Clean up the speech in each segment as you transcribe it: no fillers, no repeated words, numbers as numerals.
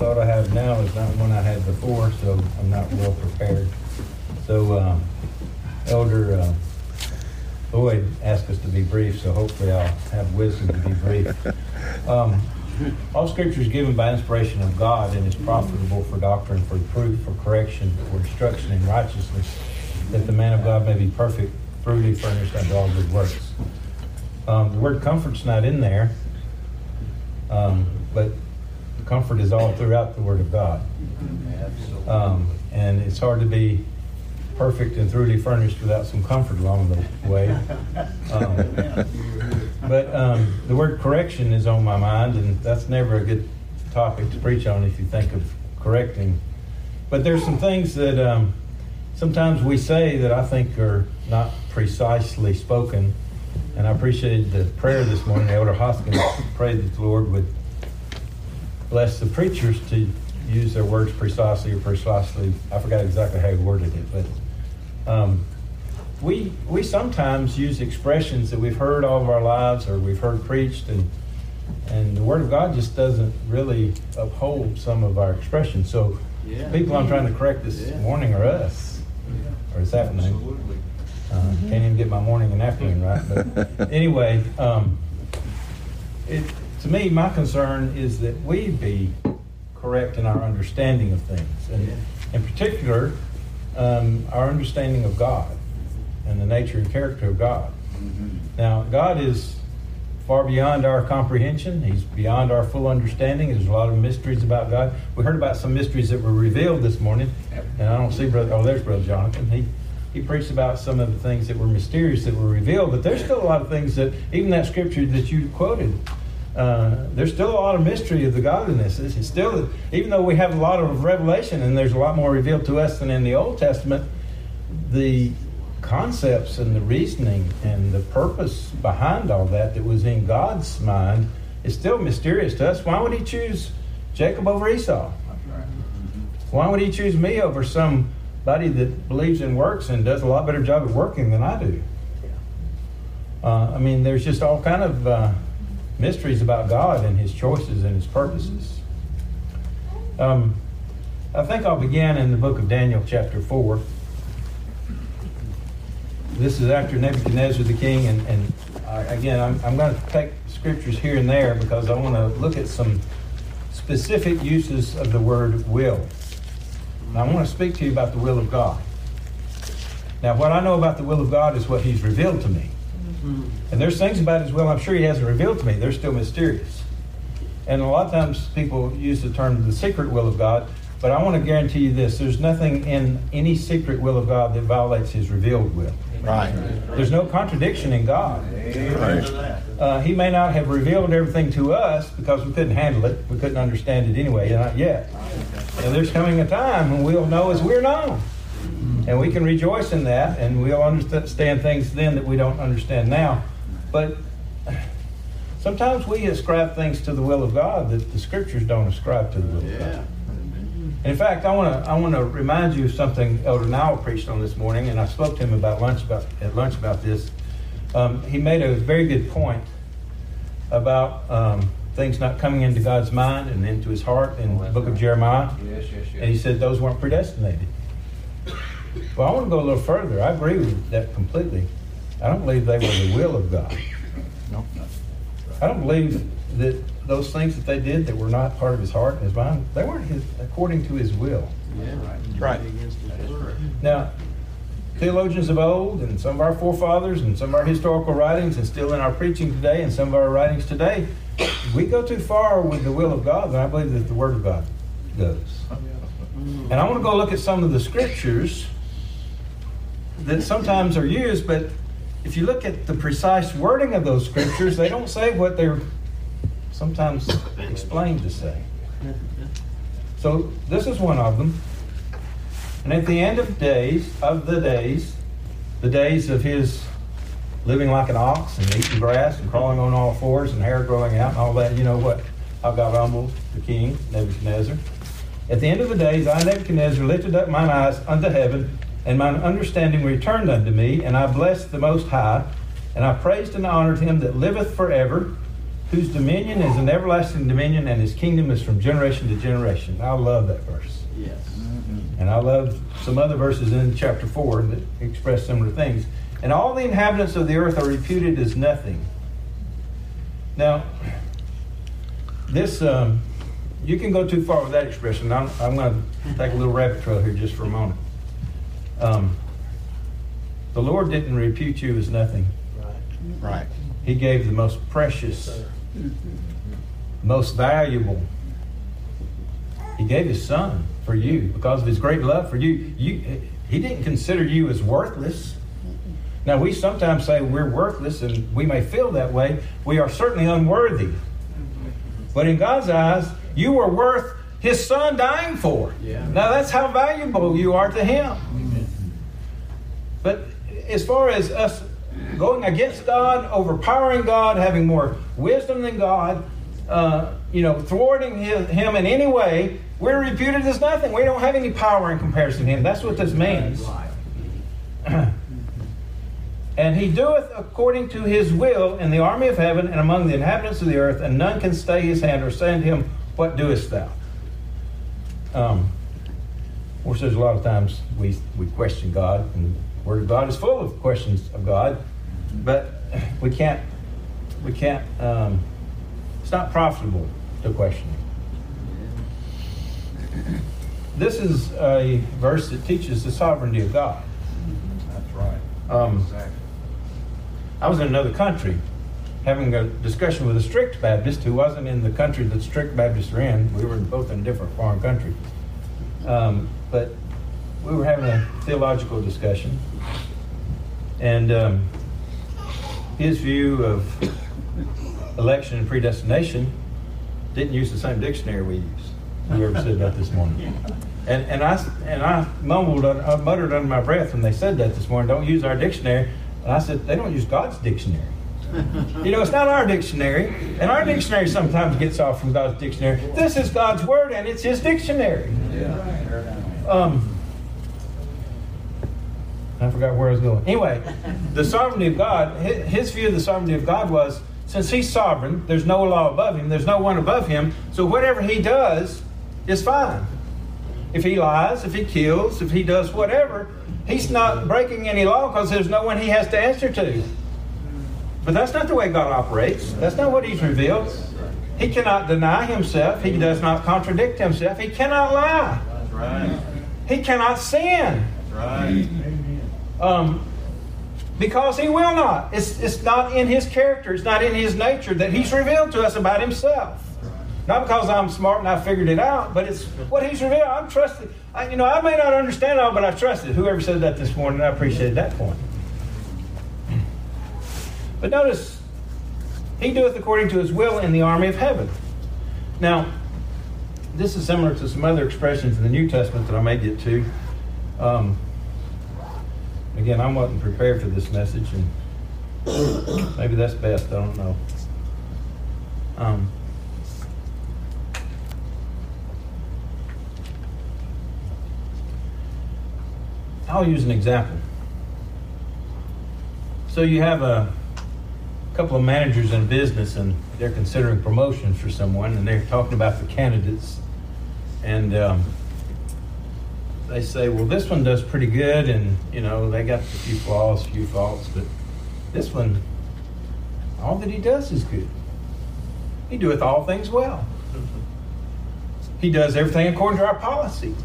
thought I have now is not one I had before, so I'm not well prepared. So Elder Lloyd asked us to be brief, so hopefully I'll have wisdom to be brief. All Scripture is given by inspiration of God and is profitable for doctrine, for reproof, for correction, for instruction in righteousness, that the man of God may be perfect, thoroughly furnished unto all good works. The word comfort's not in there, but comfort is all throughout the Word of God. And it's hard to be perfect and thoroughly furnished without some comfort along the way. But the word correction is on my mind, and that's never a good topic to preach on if you think of correcting. But there's some things that sometimes we say that I think are not precisely spoken. And I appreciated the prayer this morning. Elder Hoskins prayed that the Lord would bless the preachers to use their words precisely. I forgot exactly how he worded it, but we sometimes use expressions that we've heard all of our lives or we've heard preached, and the Word of God just doesn't really uphold some of our expressions. So people I'm trying to correct this morning are us, or this afternoon. Absolutely. Can't even get my morning and afternoon right. But anyway, to me, my concern is that we be correct in our understanding of things. And in particular, our understanding of God and the nature and character of God. Mm-hmm. Now, God is far beyond our comprehension. He's beyond our full understanding. There's a lot of mysteries about God. We heard about some mysteries that were revealed this morning. And I don't see there's Brother Jonathan. He preached about some of the things that were mysterious that were revealed, but there's still a lot of things that, even that scripture that you quoted, there's still a lot of mystery of the godliness. It's still, even though we have a lot of revelation and there's a lot more revealed to us than in the Old Testament, the concepts and the reasoning and the purpose behind all that was in God's mind is still mysterious to us. Why would he choose Jacob over Esau? Why would he choose me over somebody that believes in works and does a lot better job at working than I do? There's just all kind of mysteries about God and his choices and his purposes. I think I'll begin in the book of Daniel chapter 4. This is after Nebuchadnezzar the king, and I'm going to take scriptures here and there because I want to look at some specific uses of the word will. Now, I want to speak to you about the will of God. Now, what I know about the will of God is what he's revealed to me. Mm-hmm. And there's things about his will I'm sure he hasn't revealed to me. They're still mysterious. And a lot of times people use the term the secret will of God, but I want to guarantee you this. There's nothing in any secret will of God that violates his revealed will. Right. There's no contradiction in God. Right. He may not have revealed everything to us because we couldn't handle it. We couldn't understand it anyway, not yet. And there's coming a time when we'll know as we're known. And we can rejoice in that, and we'll understand things then that we don't understand now. But sometimes we ascribe things to the will of God that the Scriptures don't ascribe to the will of God. In fact, I want to remind you of something Elder Nowell preached on this morning, and I spoke to him at lunch about this. He made a very good point about things not coming into God's mind and into his heart in the book of Jeremiah. Yes. And he said those weren't predestinated. Well, I want to go a little further. I agree with that completely. I don't believe they were the will of God. No. I don't believe that those things that they did that were not part of his heart and his mind, they weren't according to his will. Yeah, Right. Now, theologians of old and some of our forefathers and some of our historical writings and still in our preaching today and some of our writings today, we go too far with the will of God than I believe that the Word of God goes. And I want to go look at some of the scriptures that sometimes are used, but if you look at the precise wording of those scriptures, they don't say what they're sometimes explained to say. So this is one of them. And at the end of the days of his living like an ox and eating grass and crawling on all fours and hair growing out and all that, you know how God humbled the king, Nebuchadnezzar. At the end of the days, I, Nebuchadnezzar, lifted up mine eyes unto heaven, and mine understanding returned unto me, and I blessed the Most High, and I praised and honored him that liveth forever, whose dominion is an everlasting dominion, and his kingdom is from generation to generation. I love that verse. Yes. And I love some other verses in chapter 4 that express similar things. And all the inhabitants of the earth are reputed as nothing. Now, this, you can go too far with that expression. I'm going to take a little rabbit trail here just for a moment. The Lord didn't repute you as nothing. Right. He gave the most precious, most valuable. He gave his son for you because of his great love for you. He didn't consider you as worthless. Now, we sometimes say we're worthless, and we may feel that way. We are certainly unworthy. But in God's eyes, you were worth his son dying for. Yeah. Now, that's how valuable you are to him. But as far as us going against God, overpowering God, having more wisdom than God, thwarting him in any way, we're reputed as nothing. We don't have any power in comparison to him. That's what this means. And he doeth according to his will in the army of heaven and among the inhabitants of the earth, and none can stay his hand or say unto him, what doest thou? Of course, there's a lot of times we question God, and the Word of God is full of questions of God, but we can't, it's not profitable to question him. This is a verse that teaches the sovereignty of God. That's right. Exactly. I was in another country having a discussion with a strict Baptist who wasn't in the country that strict Baptists are in. We were both in different foreign countries. But we were having a theological discussion. And his view of election and predestination didn't use the same dictionary we use. Whoever said that this morning. And I muttered under my breath when they said that this morning, don't use our dictionary. And I said, they don't use God's dictionary. It's not our dictionary. And our dictionary sometimes gets off from God's dictionary. This is God's Word, and it's his dictionary. I forgot where I was going. Anyway, the sovereignty of God, his view of the sovereignty of God was, since he's sovereign, there's no law above him, there's no one above him, so whatever he does is fine. If he lies, if he kills, if he does whatever, he's not breaking any law because there's no one he has to answer to. But that's not the way God operates. That's not what he's revealed. He cannot deny himself. He does not contradict himself. He cannot lie. That's right. He cannot sin. That's right. Because he will not. It's not in his character. It's not in his nature that he's revealed to us about himself. Not because I'm smart and I figured it out, but it's what he's revealed. I'm trusted. I may not understand it all, but I trust it. Whoever said that this morning, I appreciated that point. But notice, he doeth according to his will in the army of heaven. Now, this is similar to some other expressions in the New Testament that I may get to. Again, I wasn't prepared for this message, and maybe that's best. I don't know. I'll use an example. So you have a couple of managers in business, and they're considering promotions for someone, and they're talking about the candidates, and they say, well, this one does pretty good, and they got a few flaws, a few faults, but this one, all that he does is good. He doeth all things well. He does everything according to our policy.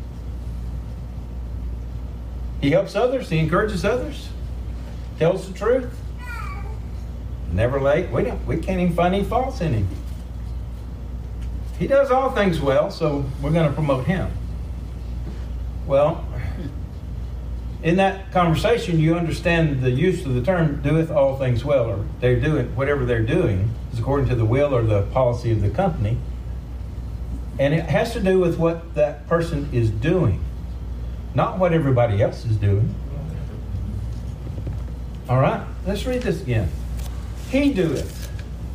He helps others. He encourages others. Tells the truth. Never late. We can't even find any faults in him. He does all things well, so we're going to promote him. Well, in that conversation, you understand the use of the term doeth all things well, or they're doing whatever they're doing is according to the will or the policy of the company. And it has to do with what that person is doing, not what everybody else is doing. All right, let's read this again. He doeth.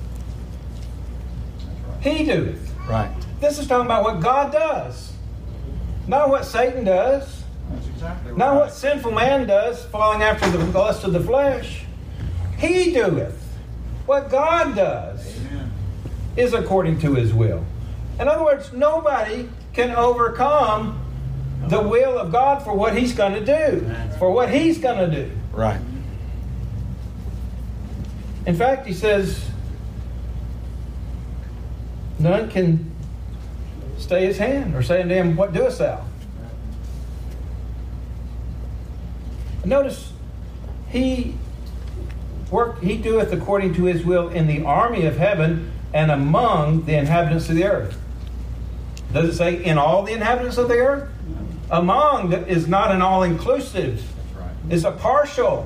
He doeth. Right. This is talking about what God does, not what Satan does, That's exactly right. not what sinful man does, falling after the lust of the flesh. He doeth what God does. Amen. is according to his will. In other words, nobody can overcome the will of God for what he's going to do. For what he's going to do. Right. In fact, he says, none can stay his hand or say unto him, what doest thou? Notice, he doeth according to his will in the army of heaven and among the inhabitants of the earth. Does it say in all the inhabitants of the earth? Among is not an all-inclusive. That's right. It's a partial.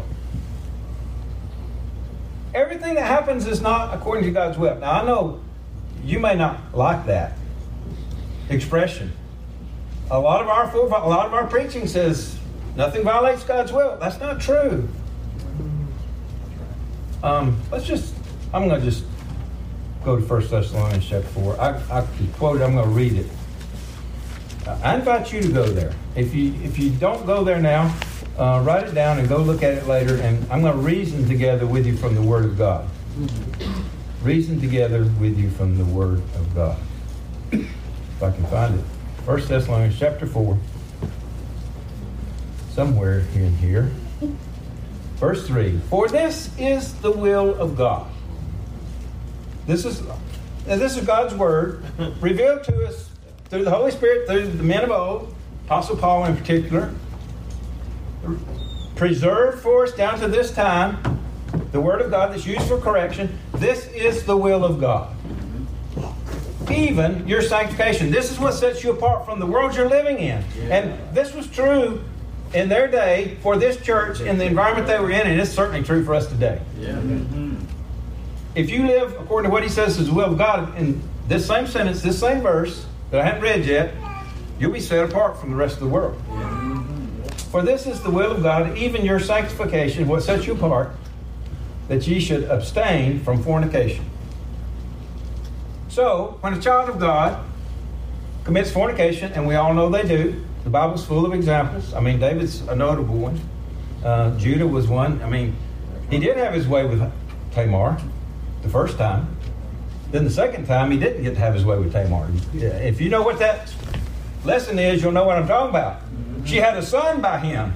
Everything that happens is not according to God's will. Now, I know you may not like that expression. A lot of our preaching says nothing violates God's will. That's not true. I'm going to just go to 1 Thessalonians chapter 4. I could quote it. I'm going to read it. I invite you to go there. If you don't go there now, write it down and go look at it later. And I'm going to reason together with you from the Word of God. Reason together with you from the Word of God. If I can find it. 1 Thessalonians chapter 4. Somewhere in here. Verse 3. For this is the will of God. This is God's Word revealed to us through the Holy Spirit, through the men of old, Apostle Paul in particular, preserved for us down to this time, the Word of God that's used for correction. This is the will of God. Even your sanctification. This is what sets you apart from the world you're living in. Yeah. And this was true in their day for this church in the environment they were in, and it's certainly true for us today. Yeah. Mm-hmm. If you live according to what he says is the will of God, in this same sentence, this same verse that I haven't read yet, you'll be set apart from the rest of the world. For this is the will of God, even your sanctification, what sets you apart, that ye should abstain from fornication. So, when a child of God commits fornication, and we all know they do, the Bible's full of examples. I mean, David's a notable one. Judah was one. I mean, he did have his way with Tamar the first time. Then the second time, he didn't get to have his way with Tamar. If you know what that lesson is, you'll know what I'm talking about. She had a son by him.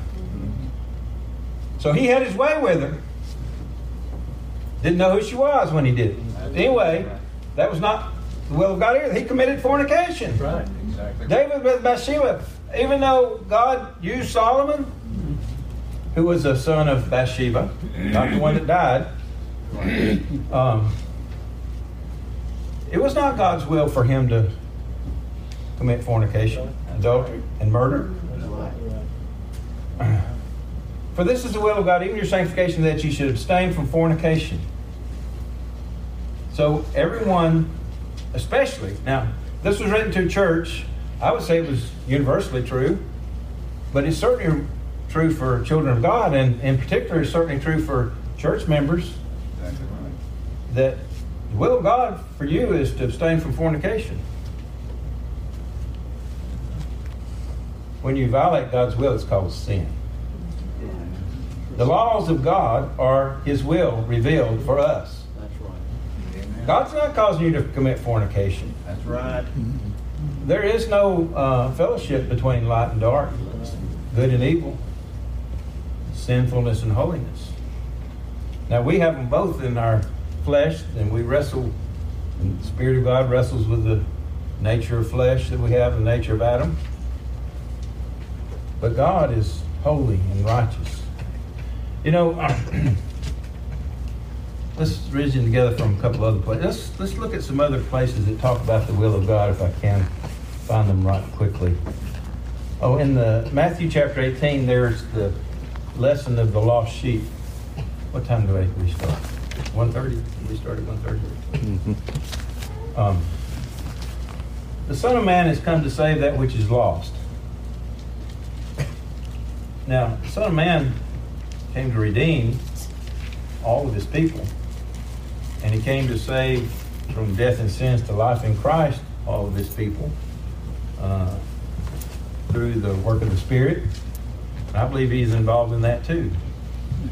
So he had his way with her. Didn't know who she was when he did it. Anyway, that was not the will of God either. He committed fornication. Right, exactly. David with Bathsheba. Even though God used Solomon, who was a son of Bathsheba, not the one that died, it was not God's will for him to commit fornication, adultery, and murder. For this is the will of God, even your sanctification, that you should abstain from fornication. So everyone, especially, now, this was written to a church. I would say it was universally true, but it's certainly true for children of God, and in particular, it's certainly true for church members. Exactly right. That the will of God for you is to abstain from fornication. When you violate God's will, it's called sin. The laws of God are His will revealed for us. That's right. Amen. God's not causing you to commit fornication. That's right. There is no fellowship between light and dark, good and evil, sinfulness and holiness. Now we have them both in our flesh, and we wrestle, and the Spirit of God wrestles with the nature of flesh that we have, the nature of Adam. But God is holy and righteous. You know, let's reason together from a couple other places. Let's look at some other places that talk about the will of God, if I can find them right quickly. Oh, in the Matthew chapter 18, there's the lesson of the lost sheep. What time do we start? 1:30? We start at 1:30? The Son of Man has come to save that which is lost. Now, the Son of Man came to redeem all of His people. And He came to save from death and sins to life in Christ all of His people through the work of the Spirit. And I believe He's involved in that too.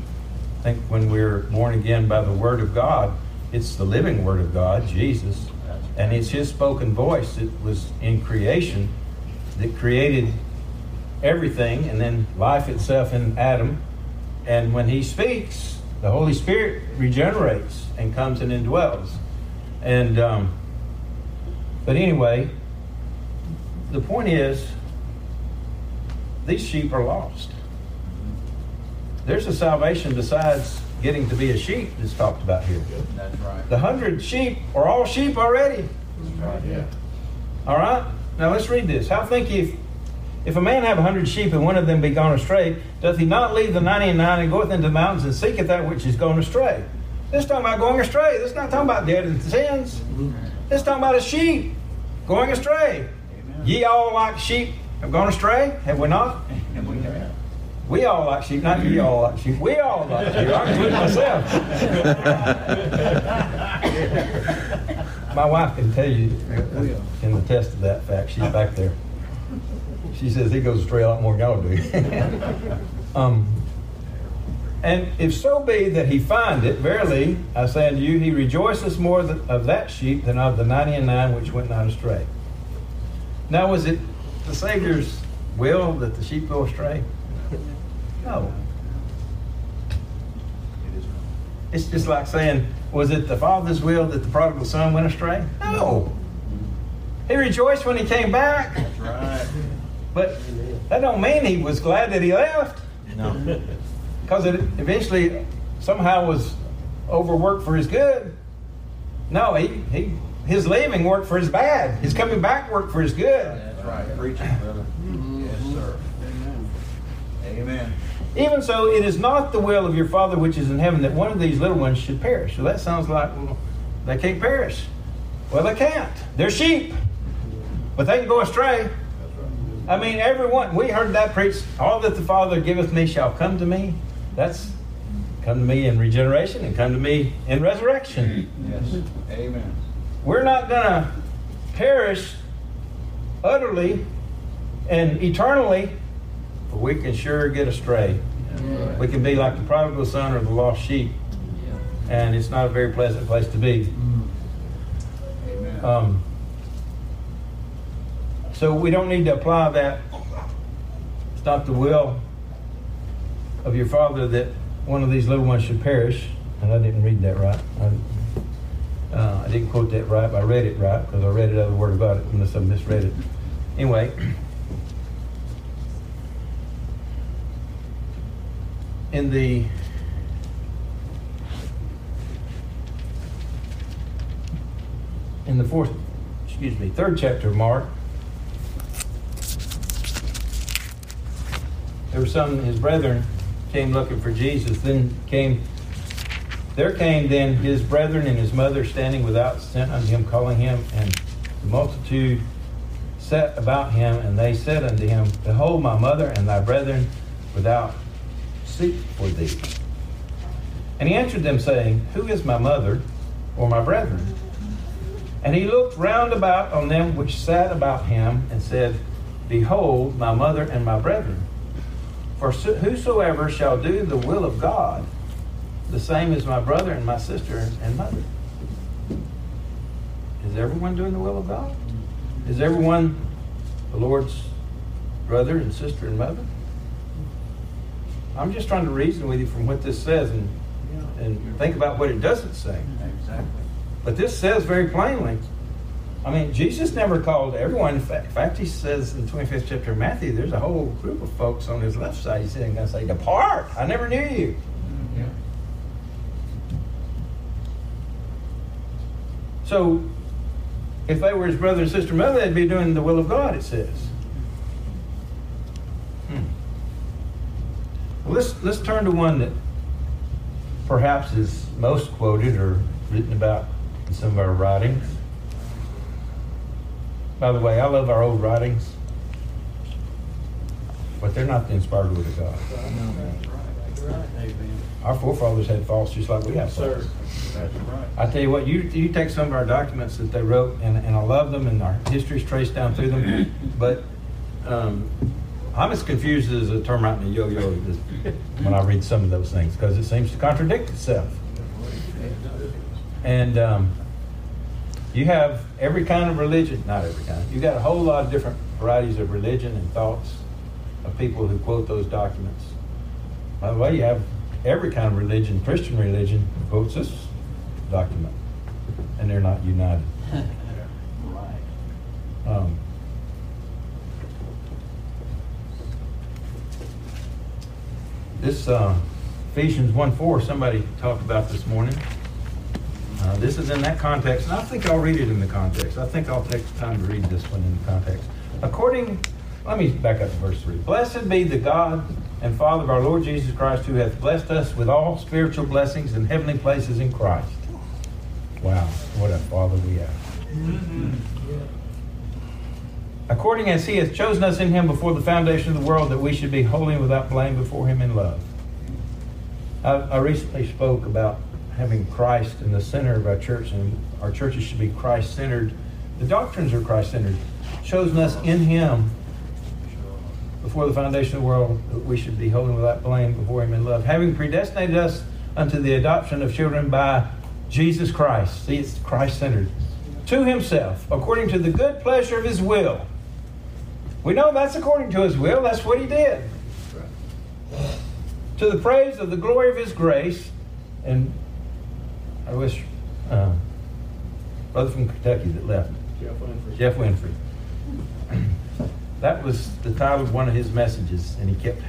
I think when we're born again by the Word of God, it's the living Word of God, Jesus. And it's his spoken voice that was in creation that created everything, and then life itself in Adam. And when he speaks, the Holy Spirit regenerates and comes and indwells. And but anyway, the point is, these sheep are lost. There's a salvation besides getting to be a sheep that's talked about here. That's right. The 100 sheep are all sheep already. That's right. Yeah. All right? Now let's read this. How think ye, if a man have 100 sheep and one of them be gone astray, doth he not leave the 99 and goeth into the mountains and seeketh that which is gone astray? This is talking about going astray. This is not talking about dead in sins. This is talking about a sheep going astray. Amen. Ye all like sheep have gone astray, have we not? And we have. We all like sheep, not ye all like sheep. We all like sheep. I include myself. My wife can tell you, can attest to that fact. She's back there. She says he goes astray a lot more than y'all do. And if so be that he find it, verily, I say unto you, he rejoiceth more of that sheep than of the 99 which went not astray. Now, was it the Savior's will that the sheep go astray? No. It is not. It's just like saying, was it the Father's will that the prodigal son went astray? No. He rejoiced when he came back, That's right. but that don't mean he was glad that he left. No. Because it eventually somehow was overworked for his good. No, his leaving worked for his bad. His coming back worked for his good. That's right. Preach it, brother. Yes, sir. Amen. Even so, it is not the will of your Father which is in heaven that one of these little ones should perish. So that sounds like, well, they can't perish. Well, they can't. They're sheep. But they can go astray. I mean, everyone, we heard that preached, all that the Father giveth me shall come to me. That's come to me in regeneration and come to me in resurrection. Yes. Amen. We're not going to perish utterly and eternally, but we can sure get astray. Right. We can be like the prodigal son or the lost sheep, and it's not a very pleasant place to be. Amen. So we don't need to apply that. It's not the will of your Father that one of these little ones should perish. And I didn't read that right. I didn't quote that right, but I read it right because I read another word about it unless I misread it. Anyway. In the third chapter of Mark, there were some, his brethren came looking for Jesus. There came then his brethren and his mother standing without, sent unto him, calling him, and the multitude sat about him, and they said unto him, Behold, my mother and thy brethren without seek for thee. And he answered them, saying, Who is my mother or my brethren? And he looked round about on them which sat about him, and said, Behold, my mother and my brethren. For whosoever shall do the will of God, the same is my brother and my sister and mother. Is everyone doing the will of God? Is everyone the Lord's brother and sister and mother? I'm just trying to reason with you from what this says and think about what it doesn't say. Exactly. But this says very plainly. I mean, Jesus never called everyone. In fact, he says in the 25th chapter of Matthew, there's a whole group of folks on his left side. He's going to say, Depart! I never knew you. Yeah. So, if they were his brother and sister and mother, they'd be doing the will of God, it says. Well, let's turn to one that perhaps is most quoted or written about in some of our writings. By the way, I love our old writings, but they're not the inspired word of God. Our forefathers had faults just like we have faults. That's right. I tell you what, you take some of our documents that they wrote, and I love them, and our history's traced down through them, but I'm as confused as a termite in a yo-yo when I read some of those things, because it seems to contradict itself. And You have every kind of religion, not every kind. You got a whole lot of different varieties of religion and thoughts of people who quote those documents. By the way, you have every kind of religion, Christian religion, quotes this document, and they're not united. Right. This Ephesians 1:4, somebody talked about this morning. This is in that context, and I think I'll read it in the context. I think I'll take the time to read this one in the context. Let me back up to verse 3. Blessed be the God and Father of our Lord Jesus Christ, who hath blessed us with all spiritual blessings in heavenly places in Christ. Wow, what a Father we have. Mm-hmm. According as he hath chosen us in him before the foundation of the world, that we should be holy and without blame before him in love. I recently spoke about having Christ in the center of our church, and our churches should be Christ-centered. The doctrines are Christ-centered. Chosen us in him before the foundation of the world, that we should be holy and without blame before him in love. Having predestinated us unto the adoption of children by Jesus Christ. See, it's Christ-centered. To himself, according to the good pleasure of his will. We know that's according to his will. That's what he did. To the praise of the glory of his grace. And I wish brother from Kentucky that left. Jeff Winfrey. That was the title of one of his messages, and he kept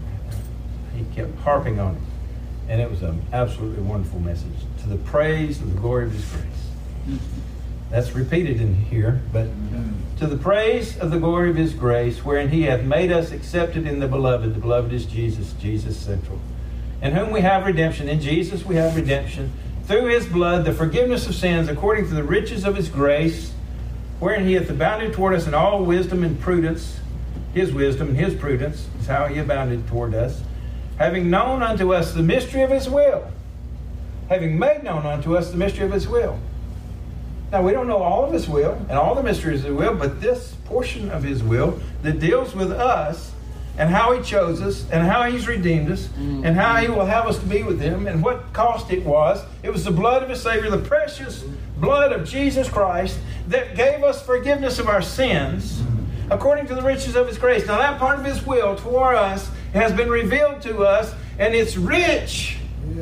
harping on it. And it was an absolutely wonderful message. To the praise of the glory of his grace. That's repeated in here, but to the praise of the glory of his grace, wherein he hath made us accepted in the beloved. The beloved is Jesus, Jesus central. In whom we have redemption. In Jesus we have redemption. Through his blood, the forgiveness of sins, according to the riches of his grace, wherein he hath abounded toward us in all wisdom and prudence. His wisdom and his prudence is how he abounded toward us. Having known unto us the mystery of his will. Having made known unto us the mystery of his will. Now, we don't know all of his will and all the mysteries of his will, but this portion of his will that deals with us and how he chose us and how he's redeemed us and how he will have us to be with him and what cost it was. It was the blood of his Savior, the precious blood of Jesus Christ that gave us forgiveness of our sins according to the riches of his grace. Now, that part of his will toward us has been revealed to us, and it's rich. Yes.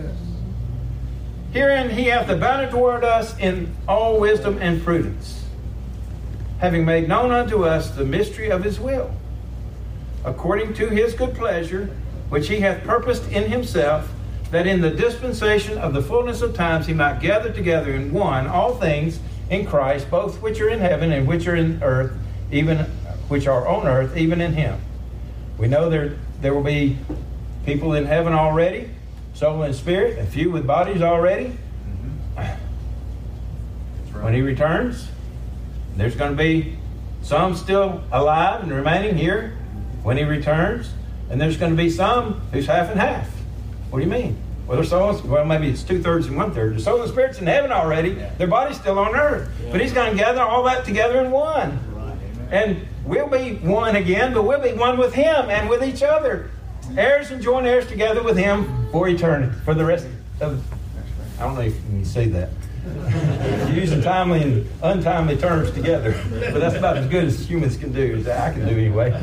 Herein he hath abounded toward us in all wisdom and prudence, having made known unto us the mystery of his will, according to his good pleasure, which he hath purposed in himself, that in the dispensation of the fullness of times he might gather together in one all things in Christ, both which are in heaven and which are in earth, even which are on earth, even in him. We know there will be people in heaven already, soul and spirit, a few with bodies already. That's right. When he returns, there's going to be some still alive and remaining here when he returns, and there's going to be some who's half and half. What do you mean? Well, maybe it's 2/3 and 1/3. The soul and spirit's in heaven already. Yeah. Their body's still on earth. Yeah. But he's going to gather all that together in one. Right. And we'll be one again, but we'll be one with him and with each other. Heirs and joint heirs together with him for eternity, for the rest of... I don't know if you can say that. Using timely and untimely terms together. But that's about as good as humans can do, as I can do anyway.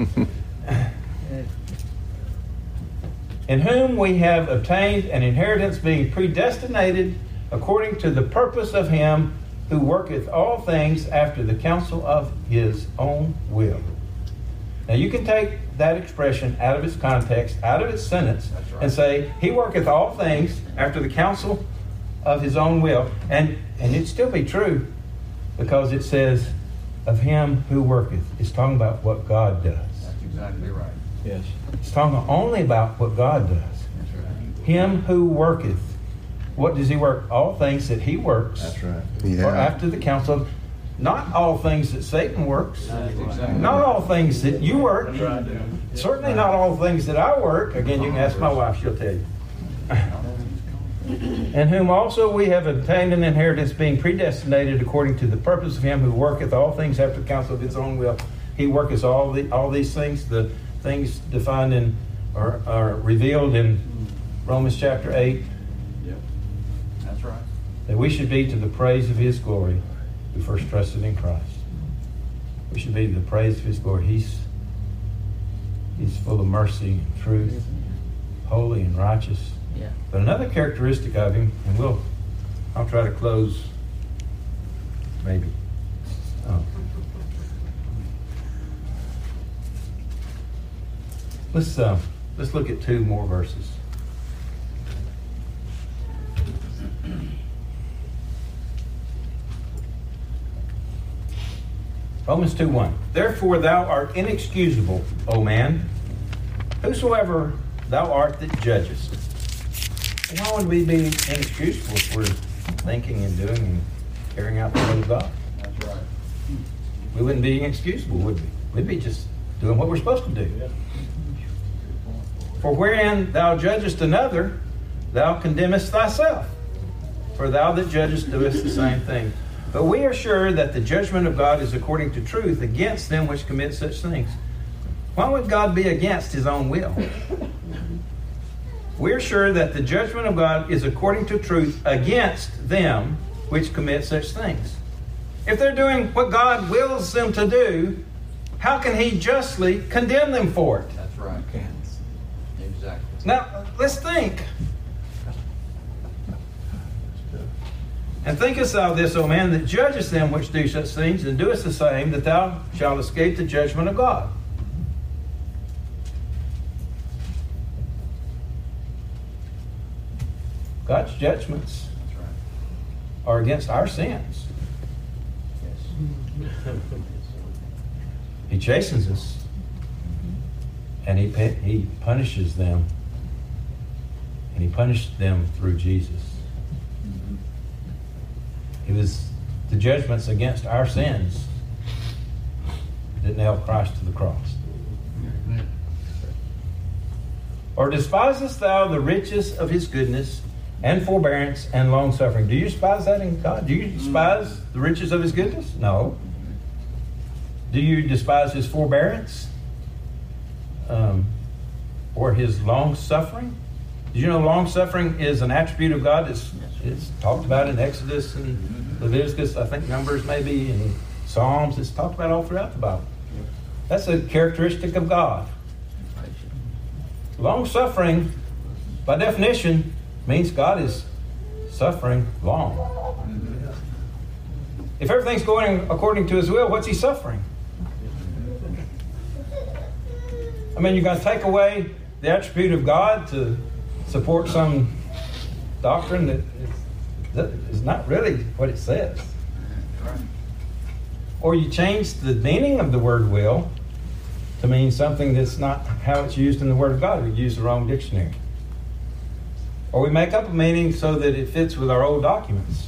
In whom we have obtained an inheritance, being predestinated according to the purpose of him who worketh all things after the counsel of his own will. Now you can take that expression out of its context, out of its sentence, right, and say, he worketh all things after the counsel of his own will. And it'd still be true, because it says, of him who worketh. It's talking about what God does. That's exactly right. Yes. It's talking only about what God does. That's right. Him who worketh. What does he work? All things that he works. That's right. Yeah. Or after the counsel of... Not all things that Satan works. Exactly. Not all things that you work. Right. Certainly not all things that I work. Again, you can ask my wife, she'll tell you. In whom also we have obtained an inheritance, being predestinated according to the purpose of him who worketh all things after the counsel of his own will. He worketh all these things, the things defined in or are revealed in Romans chapter 8. Yep. That's right. That we should be to the praise of his glory. who first trusted in Christ. We should be to the praise of His glory. He's full of mercy and truth, holy and righteous. Yeah. But another characteristic of Him, and I'll try to close maybe. Let's look at 2 more verses. Romans 2:1. Therefore thou art inexcusable, O man, whosoever thou art that judgest. And why would we be inexcusable if we're thinking and doing and carrying out the will of God? That's right. We wouldn't be inexcusable, would we? We'd be just doing what we're supposed to do. For wherein thou judgest another, thou condemnest thyself. For thou that judgest doest the same thing. But we are sure that the judgment of God is according to truth against them which commit such things. Why would God be against His own will? We're sure that the judgment of God is according to truth against them which commit such things. If they're doing what God wills them to do, how can He justly condemn them for it? That's right. Exactly. Now, let's think. And thinkest thou this, O man, that judgest them which do such things, and doest the same, that thou shalt escape the judgment of God? God's judgments That's right. are against our sins. Yes. He chastens us, and He punishes them, and He punished them through Jesus. It was the judgments against our sins that nailed Christ to the cross. Or despisest thou the riches of His goodness and forbearance and long-suffering? Do you despise that in God? Do you despise the riches of His goodness? No. Do you despise His forbearance? Or His long-suffering? Did you know long-suffering is an attribute of God that's it's talked about in Exodus and Leviticus, I think Numbers maybe, and Psalms. It's talked about all throughout the Bible. That's a characteristic of God. Long-suffering, by definition, means God is suffering long. If everything's going according to His will, what's He suffering? I mean, you're going to take away the attribute of God to support some doctrine that is not really what it says. Or you change the meaning of the word will to mean something that's not how it's used in the Word of God. We use the wrong dictionary. Or we make up a meaning so that it fits with our old documents.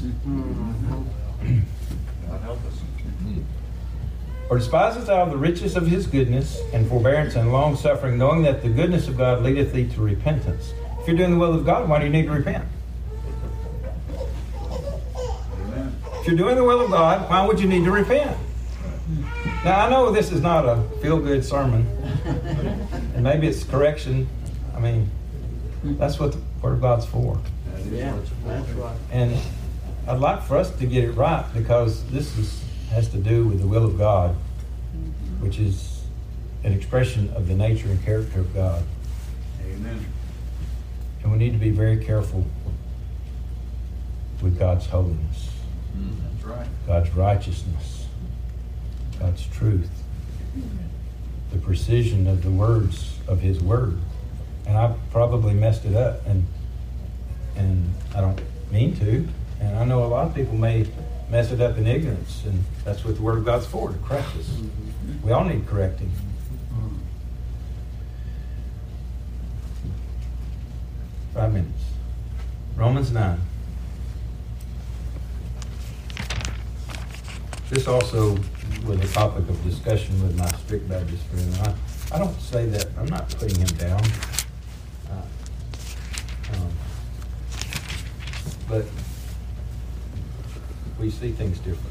God help us. Or despisest thou the riches of His goodness and forbearance and long-suffering, knowing that the goodness of God leadeth thee to repentance? If you're doing the will of God, why do you need to repent? Amen. If you're doing the will of God, why would you need to repent? Now, I know this is not a feel-good sermon, and maybe it's correction. I mean, that's what the Word of God's for. That is Yeah, what it's for. that's right. And I'd like for us to get it right, because this has to do with the will of God, which is an expression of the nature and character of God. Amen. And we need to be very careful with God's holiness, That's right. God's righteousness, God's truth, the precision of the words of His Word. And I probably messed it up, and I don't mean to. And I know a lot of people may mess it up in ignorance, and that's what the Word of God's for, to correct us. We all need correcting. Five minutes. Romans 9. This also was a topic of discussion with my strict Baptist friend. I don't say that, I'm not putting him down. But we see things differently.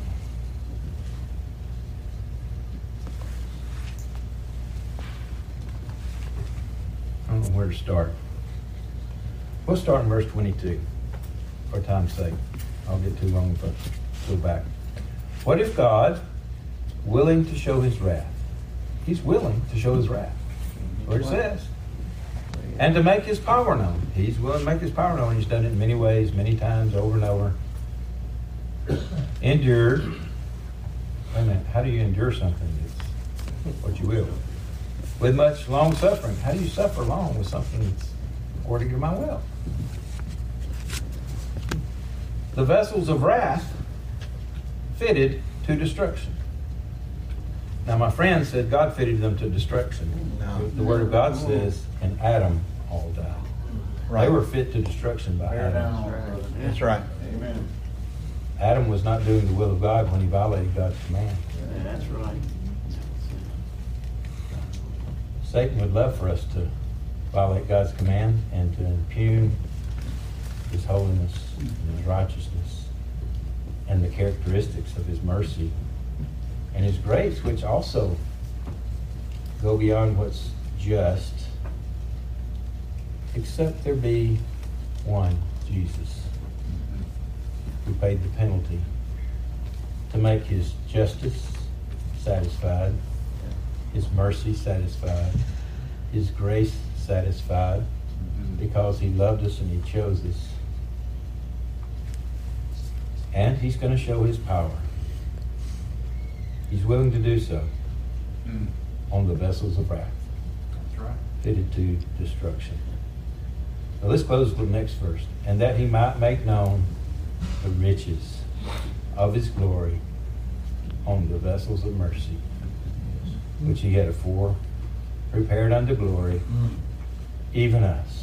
I don't know where to start. We'll start in verse 22 for time's sake. I'll get too long if I go back. What if God, willing to show his wrath, he's willing to show his wrath. That's what it says. And to make his power known. He's willing to make his power known. He's done it in many ways, many times, over and over. Endured. Wait a minute. How do you endure something? It's what you will. With much long suffering. How do you suffer long with something that's according to my will? The vessels of wrath fitted to destruction. Now, my friend said God fitted them to destruction. No. The Word of God says, and Adam all died. They were fit to destruction by Adam. That's right. Amen. Adam was not doing the will of God when he violated God's command. That's right. Satan would love for us to violate God's command and to impugn his holiness and his righteousness and the characteristics of his mercy and his grace, which also go beyond what's just, except there be one, Jesus, who paid the penalty to make his justice satisfied, his mercy satisfied, his grace satisfied, because he loved us and he chose us. And he's going to show his power. He's willing to do so on the vessels of wrath. That's right. Fitted to destruction. Now let's close with the next verse. And that he might make known the riches of his glory on the vessels of mercy, which he had afore prepared unto glory, even us.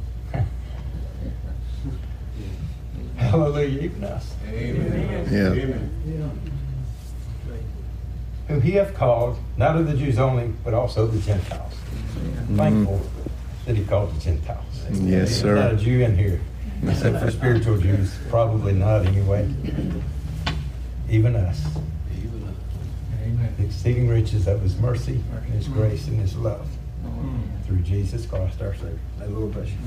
Hallelujah, even us. Amen. Yeah. Amen. Whom he hath called, not of the Jews only, but also the Gentiles. Thankful that he called the Gentiles. Yes, There's not a sir. Jew in here, except for spiritual Jews. Probably not anyway. Even us. Amen. The exceeding riches of his mercy, his grace, and his love. Through Jesus Christ our Savior. May the Lord bless you.